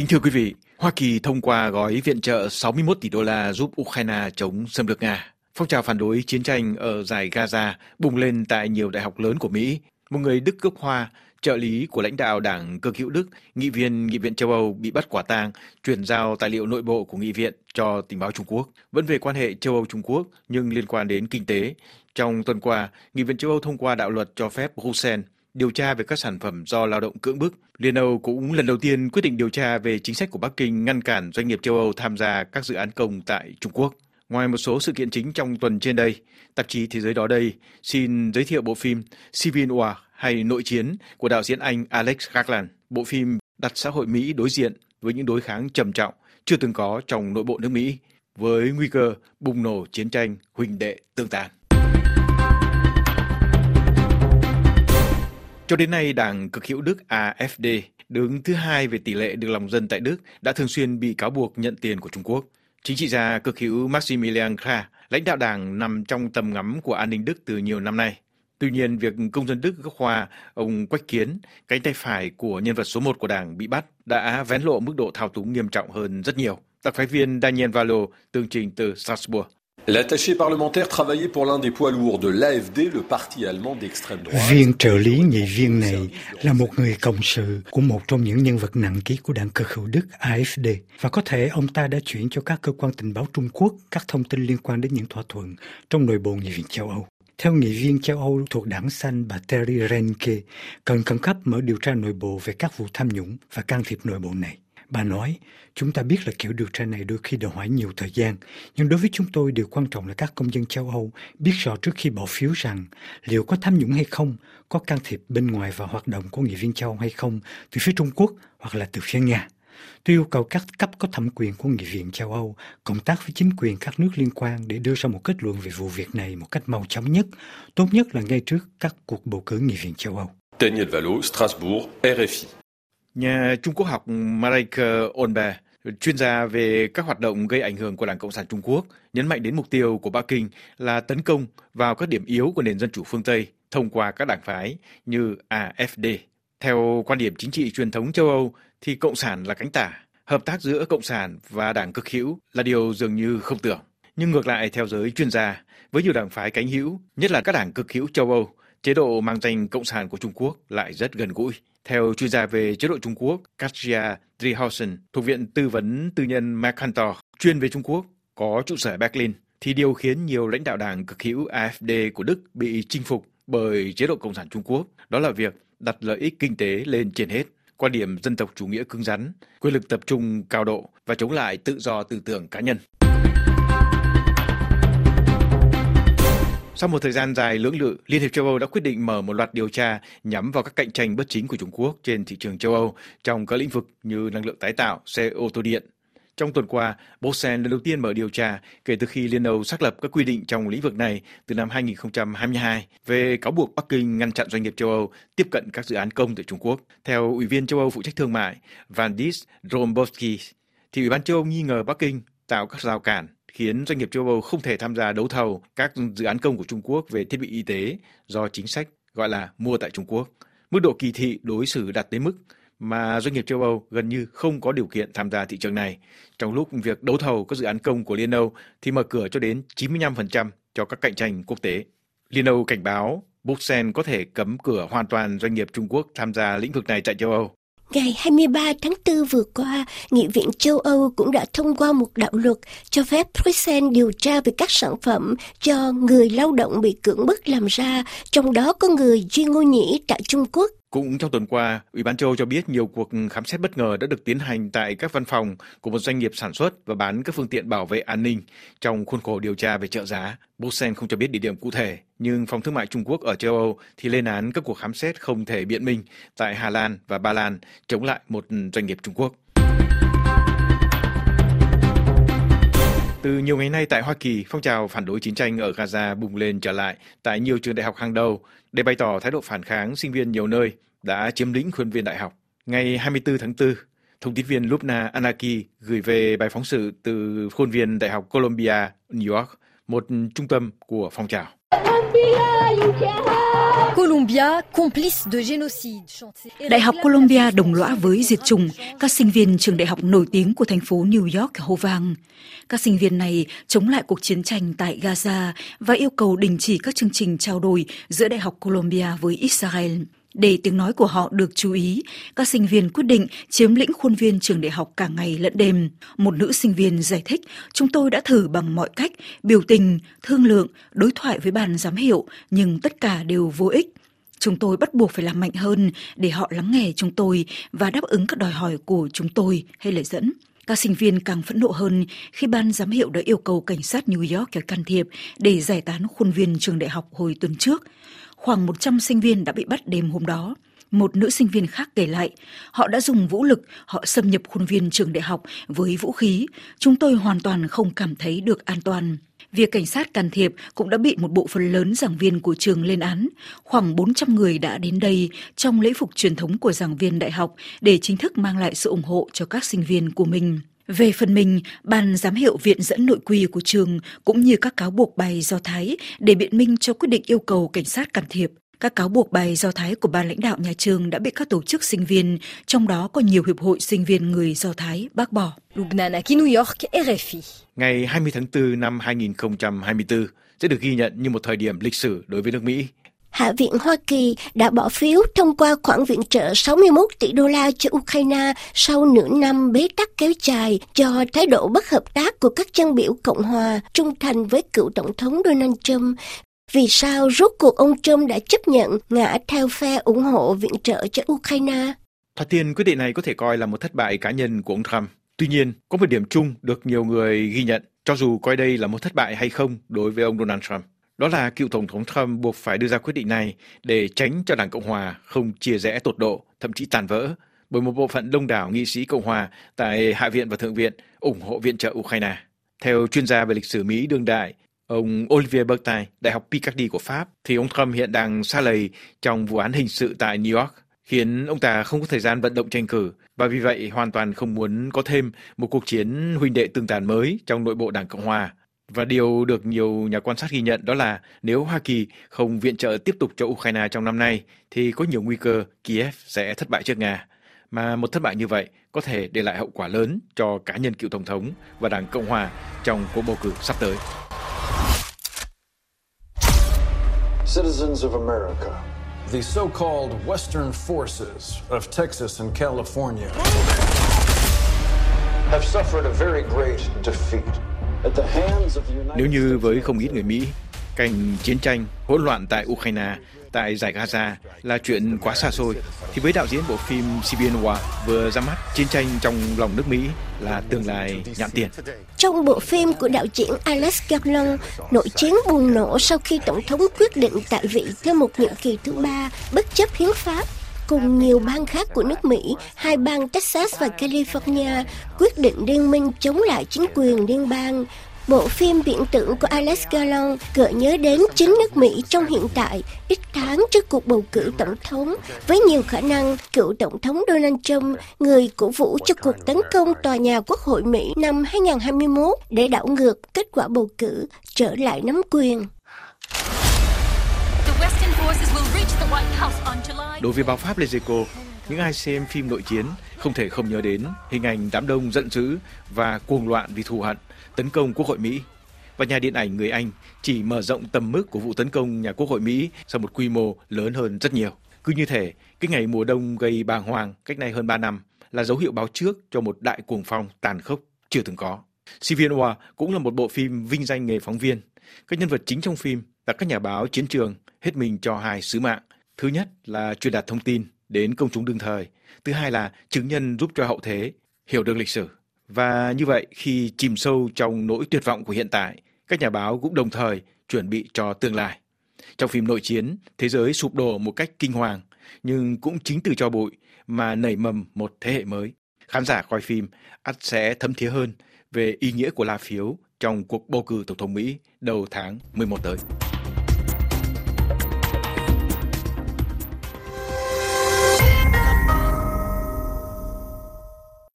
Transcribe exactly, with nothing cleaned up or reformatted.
Kính thưa quý vị, Hoa Kỳ thông qua gói viện trợ sáu mươi mốt tỷ đô la giúp Ukraine chống xâm lược Nga. Phong trào phản đối chiến tranh ở dải Gaza bùng lên tại nhiều đại học lớn của Mỹ. Một người Đức gốc Hoa, trợ lý của lãnh đạo đảng cực hữu Đức, nghị viên Nghị viện châu Âu bị bắt quả tang, chuyển giao tài liệu nội bộ của nghị viện cho tình báo Trung Quốc. Vẫn về quan hệ châu Âu-Trung Quốc nhưng liên quan đến kinh tế. Trong tuần qua, Nghị viện châu Âu thông qua đạo luật cho phép Bruxelles điều tra về các sản phẩm do lao động cưỡng bức. Liên Âu cũng lần đầu tiên quyết định điều tra về chính sách của Bắc Kinh ngăn cản doanh nghiệp châu Âu tham gia các dự án công tại Trung Quốc. Ngoài một số sự kiện chính trong tuần trên đây, tạp chí Thế giới đó đây xin giới thiệu bộ phim Civil War hay Nội chiến của đạo diễn Anh Alex Garland. Bộ phim đặt xã hội Mỹ đối diện với những đối kháng trầm trọng chưa từng có trong nội bộ nước Mỹ, với nguy cơ bùng nổ chiến tranh huynh đệ tương tàn. Cho đến nay, đảng cực hữu Đức a ép đê, đứng thứ hai về tỷ lệ được lòng dân tại Đức, đã thường xuyên bị cáo buộc nhận tiền của Trung Quốc. Chính trị gia cực hữu Maximilian Krah, lãnh đạo đảng nằm trong tầm ngắm của an ninh Đức từ nhiều năm nay. Tuy nhiên, việc công dân Đức gốc Hoa, ông Quách Kiến, cánh tay phải của nhân vật số một của đảng bị bắt, đã vén lộ mức độ thao túng nghiêm trọng hơn rất nhiều. Đặc phái viên Daniel Valo tường trình từ Strasbourg. L'attaché parlementaire travaillait pour l'un des poids lourds de l'a ép đê, le parti allemand d'extrême droite. Viên trợ lý nghị viên này là một người cộng sự của một trong những nhân vật nặng ký của đảng cực hữu Đức a ép đê, và có thể ông ta đã chuyển cho các cơ quan tình báo Trung Quốc các thông tin liên quan đến những thỏa thuận trong nội bộ Nghị viện châu Âu. Theo nghị viên châu Âu thuộc đảng xanh bà Terry Renke, cần khẩn cấp mở điều tra nội bộ về các vụ tham nhũng và can thiệp nội bộ này. Bà nói, chúng ta biết là kiểu điều tra này đôi khi đòi hỏi nhiều thời gian, nhưng đối với chúng tôi điều quan trọng là các công dân châu Âu biết rõ trước khi bỏ phiếu rằng liệu có tham nhũng hay không, có can thiệp bên ngoài vào hoạt động của nghị viên châu Âu hay không, từ phía Trung Quốc hoặc là từ phía Nga. Tôi yêu cầu các cấp có thẩm quyền của Nghị viện châu Âu cộng tác với chính quyền các nước liên quan để đưa ra một kết luận về vụ việc này một cách mau chóng nhất, tốt nhất là ngay trước các cuộc bầu cử Nghị viện châu Âu. Daniel Valo, Strasbourg, rờ ép i. Nhà Trung Quốc học Mareike Olbe, chuyên gia về các hoạt động gây ảnh hưởng của Đảng Cộng sản Trung Quốc, nhấn mạnh đến mục tiêu của Bắc Kinh là tấn công vào các điểm yếu của nền dân chủ phương Tây thông qua các đảng phái như a ép đê. Theo quan điểm chính trị truyền thống châu Âu thì Cộng sản là cánh tả, hợp tác giữa Cộng sản và đảng cực hữu là điều dường như không tưởng. Nhưng ngược lại, theo giới chuyên gia, với nhiều đảng phái cánh hữu, nhất là các đảng cực hữu châu Âu, chế độ mang danh Cộng sản của Trung Quốc lại rất gần gũi. Theo chuyên gia về chế độ Trung Quốc Katja Driehaus thuộc Viện Tư vấn Tư nhân Mercator, chuyên về Trung Quốc, có trụ sở Berlin, thì điều khiến nhiều lãnh đạo đảng cực hữu a ép đê của Đức bị chinh phục bởi chế độ Cộng sản Trung Quốc, đó là việc đặt lợi ích kinh tế lên trên hết, quan điểm dân tộc chủ nghĩa cứng rắn, quyền lực tập trung cao độ và chống lại tự do tư tưởng cá nhân. Sau một thời gian dài lưỡng lự, Liên hiệp châu Âu đã quyết định mở một loạt điều tra nhắm vào các cạnh tranh bất chính của Trung Quốc trên thị trường châu Âu trong các lĩnh vực như năng lượng tái tạo, xe ô tô điện. Trong tuần qua, Bruxelles lần đầu tiên mở điều tra kể từ khi Liên Âu xác lập các quy định trong lĩnh vực này từ năm hai nghìn không trăm hai mươi hai về cáo buộc Bắc Kinh ngăn chặn doanh nghiệp châu Âu tiếp cận các dự án công tại Trung Quốc. Theo Ủy viên châu Âu phụ trách thương mại Valdis Dombrovskis, thì Ủy ban châu Âu nghi ngờ Bắc Kinh tạo các rào cản khiến doanh nghiệp châu Âu không thể tham gia đấu thầu các dự án công của Trung Quốc về thiết bị y tế do chính sách gọi là mua tại Trung Quốc. Mức độ kỳ thị đối xử đạt tới mức mà doanh nghiệp châu Âu gần như không có điều kiện tham gia thị trường này, trong lúc việc đấu thầu các dự án công của Liên Âu thì mở cửa cho đến chín mươi lăm phần trăm cho các cạnh tranh quốc tế. Liên Âu cảnh báo Bruxelles có thể cấm cửa hoàn toàn doanh nghiệp Trung Quốc tham gia lĩnh vực này tại châu Âu. Ngày hai mươi ba tháng tư vừa qua, Nghị viện châu Âu cũng đã thông qua một đạo luật cho phép Bruxelles điều tra về các sản phẩm do người lao động bị cưỡng bức làm ra, trong đó có người Duy Ngô Nhĩ tại Trung Quốc. Cũng trong tuần qua, Ủy ban châu Âu cho biết nhiều cuộc khám xét bất ngờ đã được tiến hành tại các văn phòng của một doanh nghiệp sản xuất và bán các phương tiện bảo vệ an ninh trong khuôn khổ điều tra về trợ giá. Bruxelles không cho biết địa điểm cụ thể, nhưng Phòng Thương mại Trung Quốc ở châu Âu thì lên án các cuộc khám xét không thể biện minh tại Hà Lan và Ba Lan chống lại một doanh nghiệp Trung Quốc. Từ nhiều ngày nay tại Hoa Kỳ, phong trào phản đối chiến tranh ở Gaza bùng lên trở lại tại nhiều trường đại học hàng đầu. Để bày tỏ thái độ phản kháng, sinh viên nhiều nơi đã chiếm lĩnh khuôn viên đại học. Ngày hai mươi tư tháng tư, thông tin viên Lubna Anaki gửi về bài phóng sự từ khuôn viên Đại học Columbia, New York, một trung tâm của phong trào. Columbia, complice de génocide. Đại học Columbia đồng lõa với diệt chủng, các sinh viên trường đại học nổi tiếng của thành phố New York hô vang. Các sinh viên này chống lại cuộc chiến tranh tại Gaza và yêu cầu đình chỉ các chương trình trao đổi giữa Đại học Columbia với Israel. Để tiếng nói của họ được chú ý, các sinh viên quyết định chiếm lĩnh khuôn viên trường đại học cả ngày lẫn đêm. Một nữ sinh viên giải thích, chúng tôi đã thử bằng mọi cách, biểu tình, thương lượng, đối thoại với ban giám hiệu, nhưng tất cả đều vô ích. Chúng tôi bắt buộc phải làm mạnh hơn để họ lắng nghe chúng tôi và đáp ứng các đòi hỏi của chúng tôi hay lời dẫn. Các sinh viên càng phẫn nộ hơn khi ban giám hiệu đã yêu cầu cảnh sát New York can thiệp để giải tán khuôn viên trường đại học hồi tuần trước. Khoảng một trăm sinh viên đã bị bắt đêm hôm đó. Một nữ sinh viên khác kể lại, họ đã dùng vũ lực, họ xâm nhập khuôn viên trường đại học với vũ khí. Chúng tôi hoàn toàn không cảm thấy được an toàn. Việc cảnh sát can thiệp cũng đã bị một bộ phận lớn giảng viên của trường lên án. Khoảng bốn trăm người đã đến đây trong lễ phục truyền thống của giảng viên đại học để chính thức mang lại sự ủng hộ cho các sinh viên của mình. Về phần mình, ban giám hiệu viện dẫn nội quy của trường cũng như các cáo buộc bài Do Thái để biện minh cho quyết định yêu cầu cảnh sát can thiệp. Các cáo buộc bài Do Thái của ban lãnh đạo nhà trường đã bị các tổ chức sinh viên, trong đó có nhiều hiệp hội sinh viên người Do Thái, bác bỏ. New York, R F I. Ngày hai mươi tháng tư năm hai nghìn không trăm hai mươi tư sẽ được ghi nhận như một thời điểm lịch sử đối với nước Mỹ. Hạ viện Hoa Kỳ đã bỏ phiếu thông qua khoản viện trợ sáu mươi mốt tỷ đô la cho Ukraine sau nửa năm bế tắc kéo dài do thái độ bất hợp tác của các dân biểu Cộng hòa trung thành với cựu Tổng thống Donald Trump. Vì sao rốt cuộc ông Trump đã chấp nhận ngã theo phe ủng hộ viện trợ cho Ukraine? Thoạt tiên, quyết định này có thể coi là một thất bại cá nhân của ông Trump. Tuy nhiên, có một điểm chung được nhiều người ghi nhận, cho dù coi đây là một thất bại hay không đối với ông Donald Trump. Đó là cựu Tổng thống Trump buộc phải đưa ra quyết định này để tránh cho Đảng Cộng Hòa không chia rẽ tột độ, thậm chí tàn vỡ, bởi một bộ phận đông đảo nghị sĩ Cộng Hòa tại Hạ viện và Thượng viện ủng hộ viện trợ Ukraine. Theo chuyên gia về lịch sử Mỹ đương đại, ông Olivier Bertin, Đại học Picardie của Pháp, thì ông Trump hiện đang sa lầy trong vụ án hình sự tại New York, khiến ông ta không có thời gian vận động tranh cử và vì vậy hoàn toàn không muốn có thêm một cuộc chiến huynh đệ tương tàn mới trong nội bộ Đảng Cộng Hòa. Và điều được nhiều nhà quan sát ghi nhận đó là nếu Hoa Kỳ không viện trợ tiếp tục cho Ukraine trong năm nay thì có nhiều nguy cơ Kiev sẽ thất bại trước Nga. Mà một thất bại như vậy có thể để lại hậu quả lớn cho cá nhân cựu Tổng thống và Đảng Cộng Hòa trong cuộc bầu cử sắp tới. Citizens of America, the so-called Western forces of Texas and California have suffered a very great defeat. Nếu như với không ít người Mỹ, cảnh chiến tranh, hỗn loạn tại Ukraine, tại giải Gaza là chuyện quá xa xôi, thì với đạo diễn bộ phim Civil War vừa ra mắt, chiến tranh trong lòng nước Mỹ là tương lai nhãn tiền. Trong bộ phim của đạo diễn Alex Garland, nội chiến bùng nổ sau khi Tổng thống quyết định tại vị thêm một nhiệm kỳ thứ ba bất chấp hiến pháp. Cùng nhiều bang khác của nước Mỹ, hai bang Texas và California quyết định liên minh chống lại chính quyền liên bang. Bộ phim viễn tưởng của Alex Garland gợi nhớ đến chính nước Mỹ trong hiện tại, ít tháng trước cuộc bầu cử tổng thống, với nhiều khả năng cựu Tổng thống Donald Trump, người cổ vũ cho cuộc tấn công tòa nhà Quốc hội Mỹ năm hai nghìn không trăm hai mươi mốt để đảo ngược kết quả bầu cử, trở lại nắm quyền. Đối với báo pháp Lezeco, những ai xem phim nội chiến không thể không nhớ đến hình ảnh đám đông giận dữ và cuồng loạn vì thù hận tấn công Quốc hội Mỹ. Và nhà điện ảnh người Anh chỉ mở rộng tầm mức của vụ tấn công nhà Quốc hội Mỹ sang một quy mô lớn hơn rất nhiều. Cứ như thể cái ngày mùa đông gây bàng hoàng cách đây hơn ba năm là dấu hiệu báo trước cho một đại cuồng phong tàn khốc chưa từng có. Civil War cũng là một bộ phim vinh danh nghề phóng viên. Các nhân vật chính trong phim là các nhà báo chiến trường hết mình cho hai sứ mạng. Thứ nhất là truyền đạt thông tin đến công chúng đương thời. Thứ hai là chứng nhân giúp cho hậu thế hiểu được lịch sử. Và như vậy, khi chìm sâu trong nỗi tuyệt vọng của hiện tại, các nhà báo cũng đồng thời chuẩn bị cho tương lai. Trong phim nội chiến, thế giới sụp đổ một cách kinh hoàng, nhưng cũng chính từ tro bụi mà nảy mầm một thế hệ mới. Khán giả coi phim ắt sẽ thấm thía hơn về ý nghĩa của lá phiếu trong cuộc bầu cử Tổng thống Mỹ đầu tháng mười một tới.